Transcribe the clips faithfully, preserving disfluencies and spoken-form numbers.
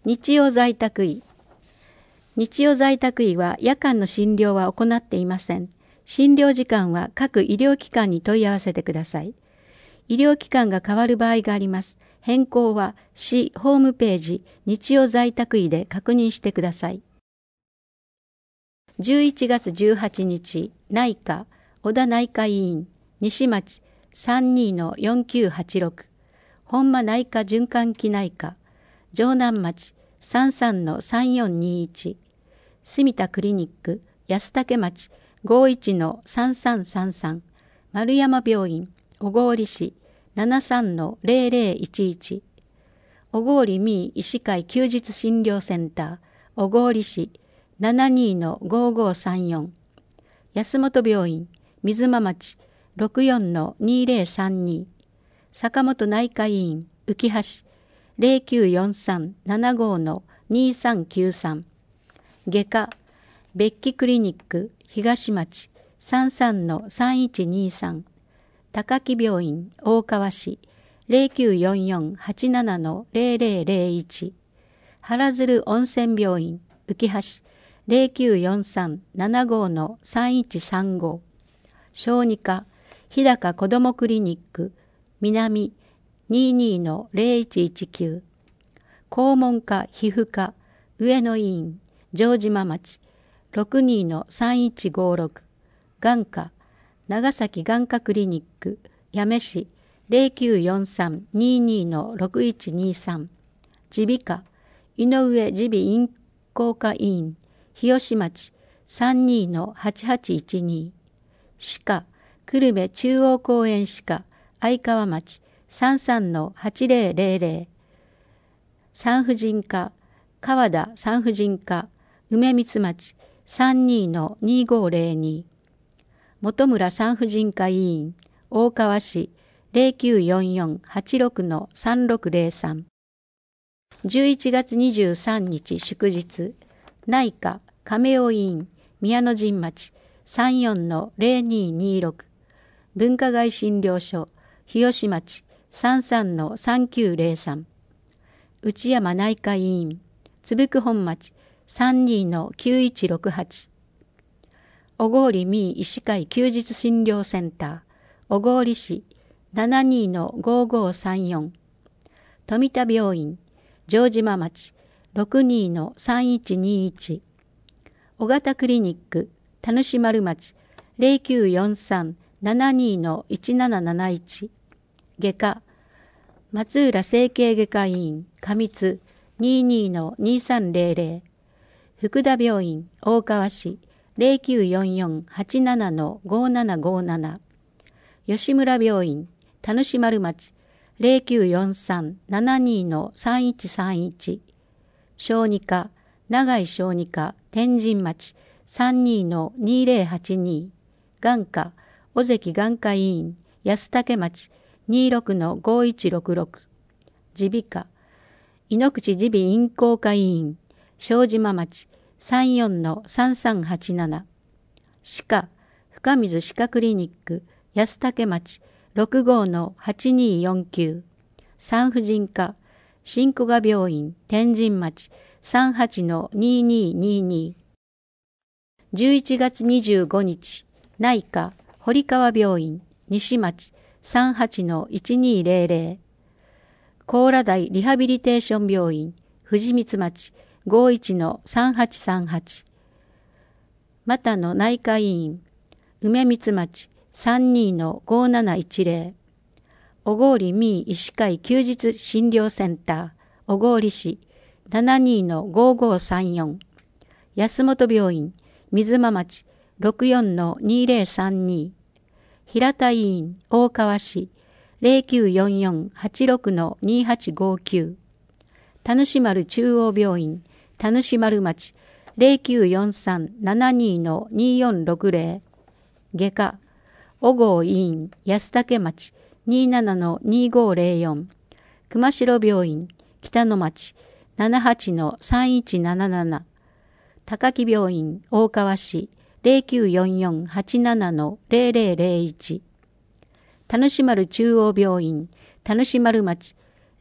日曜在宅医。日曜在宅医は夜間の診療は行っていません。診療時間は各医療機関に問い合わせてください。医療機関が変わる場合があります。変更は市ホームページ日曜在宅医で確認してください。じゅういちがつじゅうはちにち、内科、小田内科医院、西町 さんにのよんきゅうはちろく、本間内科循環器内科、城南町 さんさんのさんよんにいち、住田クリニック、安武町 ごいちのさんさんさんさん、丸山病院、小郡市 ななさんのぜろぜろいちいち、小郡民医師会休日診療センター、小郡市 ななにのごごさんよん、安本病院、水間町 ろくよんのにぜろさんに、坂本内科医院、浮橋 ぜろきゅうよんさんななごのにさんきゅうさん、外科、別気クリニック、東町 さんさんのさんいちにさん、高木病院、大川市 ぜろきゅうよんよんはちななのぜろぜろぜろいち、原鶴温泉病院、浮橋 ぜろきゅうよんさんななごのさんいちさんご、小児科、日高子どもクリニック、南 ににのぜろいちいちきゅう、肛門科皮膚科、上野医院、城島町 ろくにのさんいちごろく、眼科、長崎眼科クリニック、八女市 ぜろきゅうよんさんににのろくいちにさん、耳鼻科、井上耳鼻咽喉科医院、日吉町 さんにのはちはちいちに、歯科、久留米中央公園歯科、相川町 さんさんのはちぜろぜろぜろ、産婦人科、川田産婦人科、梅光町 さんにのにごぜろに、本村産婦人科医院、大川市 ぜろきゅうよんよんはちろくのさんろくぜろさん、じゅういちがつにじゅうさんにち祝日、内科、亀尾医院、宮野陣町 さんよんのぜろににろく、文化外診療所、日吉町 さんさんのさんきゅうぜろさん、内山内科医院、津福本町 さんにのきゅういちろくはち、小郡民医師会休日診療センター、小郡市 ななにのごごさんよん、富田病院、城島町 ろくにのさんいちにいち、小型クリニック、田主丸町 ぜろきゅうよんさんななにのいちなななないち、外科、松浦整形外科医院、上津 ににのにさんぜろぜろ、福田病院、大川市 ぜろきゅうよんよんはちななのごななごなな、吉村病院、田主丸町 ぜろきゅうよんさんななにのさんいちさんいち、小児科、長井小児科、天神町 さんにのにぜろはちに、眼科、尾関眼科医院、安武町 にろくのごいちろくろく、耳鼻科、井ノ口耳鼻咽喉科医院、小島町 さんよんのさんさんはちなな、歯科、深水歯科クリニック、安武町 ろくごのはちによんきゅう、産婦人科、新古賀病院、天神町 さんはちのにににに、じゅういちがつにじゅうごにち、内科、堀川病院、西町 さんはちのいちにぜろぜろ、高良台リハビリテーション病院、藤光町 ごいちのさんはちさんはち、又野内科医院、梅光町 さんにのごなないちぜろ、小郡民医師会休日診療センター、小郡市 ななにのごごさんよん、安本病院、水間町 ろくよんのにぜろさんに、平田医院、大川市 ぜろきゅうよんよんはちろくのにはちごきゅう、田主丸中央病院、田主丸町 ぜろきゅうよんさんななにのによんろくぜろ、外科、小郷医院、安武町 にななのにごぜろよん、熊代病院、北野町 ななはちのさんいちなななな、高木病院、大川市 ぜろきゅうよんよんはちななのぜろぜろぜろいち、田主丸中央病院、田主丸町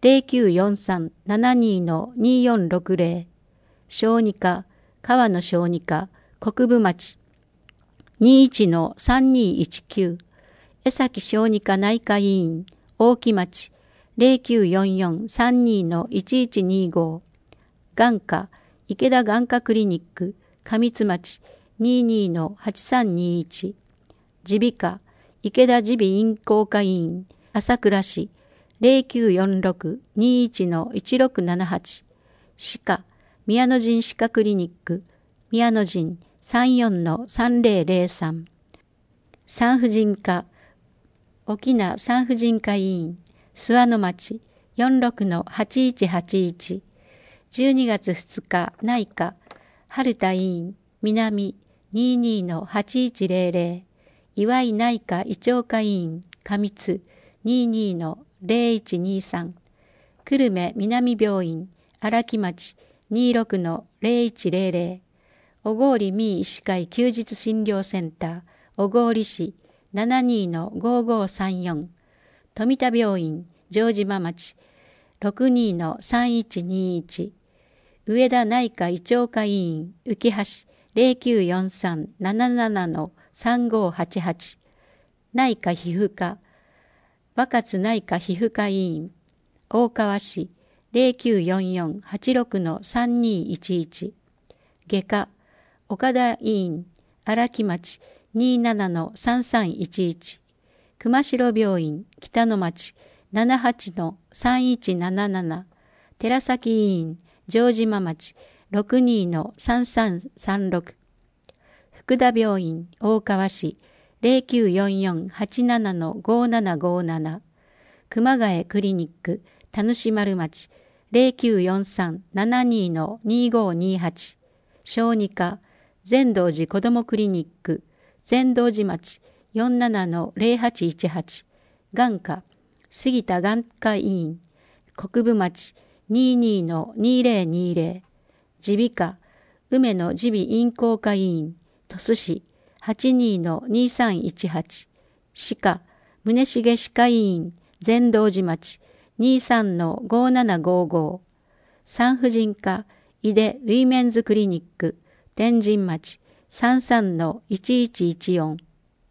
ゼロきゅうよんさん ななに によんろくゼロ、小児科、川野小児科、国分町、にいちのさんにいちきゅう、江崎小児科内科医院、大木町、ゼロきゅうよんよん さんに いちいちにご、眼科、池田眼科クリニック、上津町、にじゅうにのはちさんにいち、耳鼻科、池田耳鼻咽喉科医院、朝倉市、ゼロきゅうよんろく にいちのいちろくななはち、歯科、宮野陣歯科クリニック、宮野陣 さんじゅうよんのさんぜろぜろさん、産婦人科、沖縄産婦人科医院、諏訪野町 よんじゅうろくのはちいちはちいち、じゅうにがつふつか内科、春田医院、南にじゅうにのはちいちゼロゼロ、岩井内科胃腸科医院、上津にじゅうにのゼロいちにさん、久留米南病院、荒木町にじゅうろくのゼロいちゼロゼロ、小郡民医師会休日診療センター、小郡市ななじゅうにのごごさんよん、富田病院、城島町ろくじゅうにのさんいちにいち、上田内科胃腸科医院、浮橋ゼロきゅうよんさん ななななのさんごはちはち、内科皮膚科、若津内科皮膚科医院、大川市ゼロきゅうよんよん はちろくのさんにいちいち、外科、岡田医院、荒木町にじゅうななのさんさんいちいち、熊代病院、北野町ななはちのさんいちなななな、寺崎医院、城島町ろくじゅうにのさんさんさんろく、福田病院、大川市ゼロきゅうよんよん はちななのごななごなな、熊谷クリニック、田主丸町ゼロきゅうよんさん ななにのにごにはち、小児科、善道寺子どもクリニック、善道寺町よんじゅうななのゼロはちいちはち、眼科、杉田眼科医院、国分町にじゅうにのにぜろにぜろ、耳鼻科、梅野耳鼻咽喉科医院、鳥栖市はちじゅうにのにさんいちはち、歯科、宗重歯科医院、善道寺町にじゅうさんのごななごご、産婦人科、井出ウィメンズクリニック、天神町さんさんのいちいちいちよん、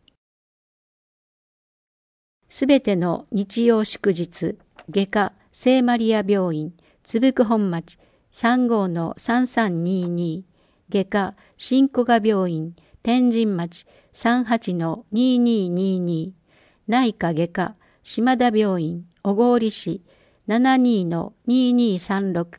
すべての日曜祝日、外科、聖マリア病院、つぶく本町さんごのさんさんにに、外科、新古賀病院、天神町さんはちのにににに、内科外科、島田病院、小郡市ななじゅうにのににさんろく。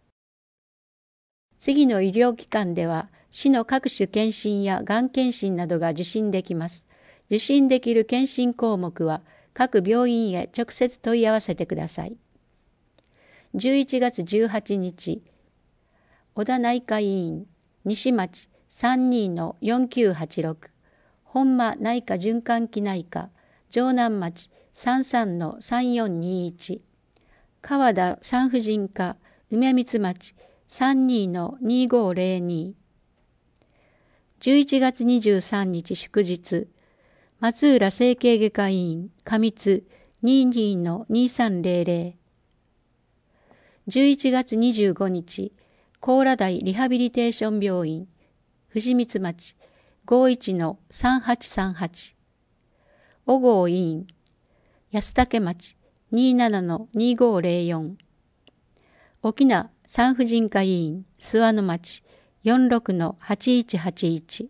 次の医療機関では、市の各種検診やがん検診などが受診できます。受診できる検診項目は、各病院へ直接問い合わせてください。じゅういちがつじゅうはちにち、小田内科医院、西町さんじゅうにのよんきゅうはちろく、本間内科循環器内科、城南町さんじゅうさんのさんよんにいち、川田産婦人科、梅光町さんじゅうにのにごゼロに、じゅういちがつにじゅうさんにち祝日、松浦整形外科医院、上津にじゅうにのにさんゼロゼロ、じゅういちがつにじゅうごにち、高良台リハビリテーション病院、藤光町ごじゅういちのさんはちさんはち、小郷医院、安武町にじゅうななのにごゼロよん、沖縄産婦人科医院、諏訪野町よんじゅうろくのはちいちはちいち。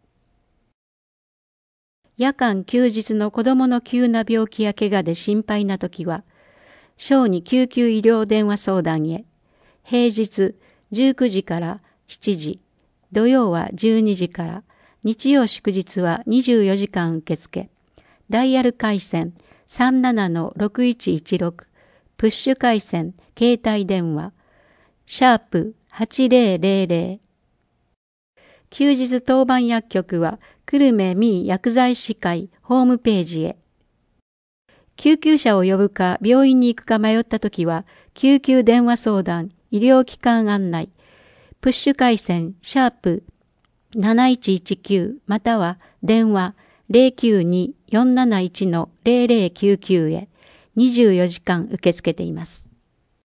夜間休日の子どもの急な病気や怪我で心配なときは、小児救急医療電話相談へ、平日じゅうくじからしちじ、土曜はじゅうにじから、日曜祝日はにじゅうよじかん受付、ダイヤル回線 さんじゅうななのろくいちいちろく、プッシュ回線、携帯電話、シャープはちぜろぜろぜろ。休日当番薬局は久留米民薬剤師会ホームページへ。救急車を呼ぶか病院に行くか迷ったときは、救急電話相談、医療機関案内、プッシュ回線、シャープなないちいちきゅうまたは電話 ゼロきゅうに よんなないちのゼロゼロきゅうきゅう へにじゅうよじかん受け付けています。